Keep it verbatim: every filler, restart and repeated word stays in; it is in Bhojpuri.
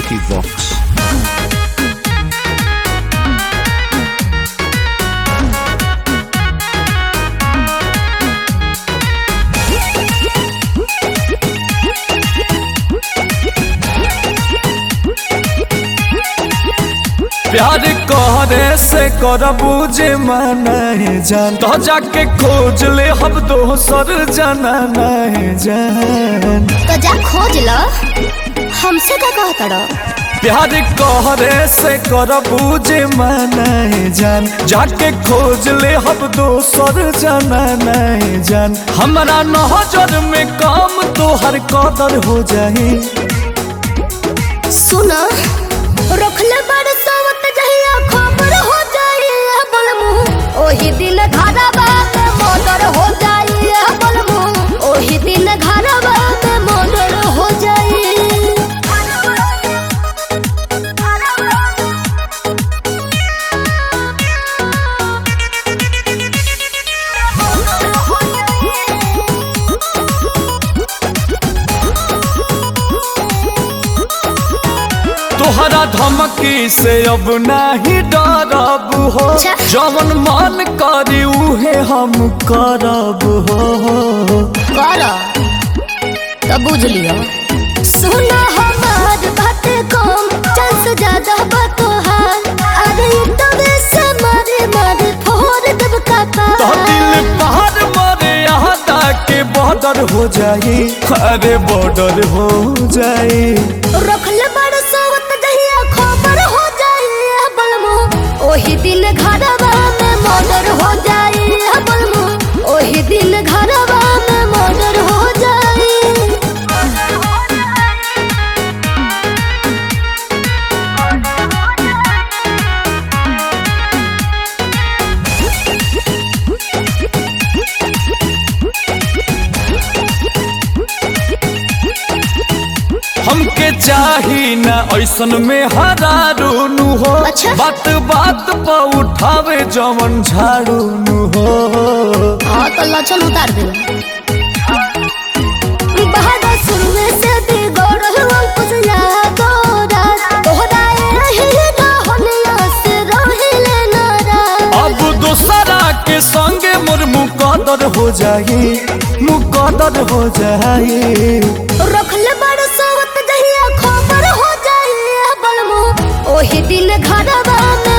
Funky Vox. प्यार कहरे से करबू जे माने जान तो जाके खोज ले हम दोसर जाना नहीं जान तो जा खोज लो हमसे का कहत रो। प्यार कहरे से करबू जे माने जान जाके खोज ले हम दोसर जाना नहीं जान हमारा नजर में काम तो हर कदर हो जाए। सुना रखले बड़ सोवत जहिया खबर हो जाई बलमु ओही दिन घरवा में मर्डर हो जाई बलमु ओही दिन घरवा में मर्डर हो जाई। तोहरा धमकी से अब नहीं डरब हो जवन मन करी उहे हम करब हो कर तब बुझ लियो। सुना हमार बात कम चल से ज्यादा बात हाल अरे तबे से मारे मारे फोड़ दब का तो दिल पहाड़ मारे यहाँ के बॉर्डर हो जाए अरे बॉर्डर हो जाए। रखले बड़ सोवत जहिया खबर हो जाए बलमु ओही दिन घरवा में मर्डर हो जाए बलमु ओही दिन घरवा में मर्डर हो जाए। हमके चाही ना ऐसन में हरारू हो अच्छा? बात बात पर उठावे जवन झाड़ू हो। हाँ तो लचन उतार दे बहादुर सुनने से भी गौरव कुछ यादो रात तोहरा यही रहनिया से रहिले नाराज। अब दूसरा के संगे मोर मुकदर हो जाए मुकदर हो जाए। रखले बड़ सोवत जहिया खबर हो जाए बलमु ओही दिन घरवा में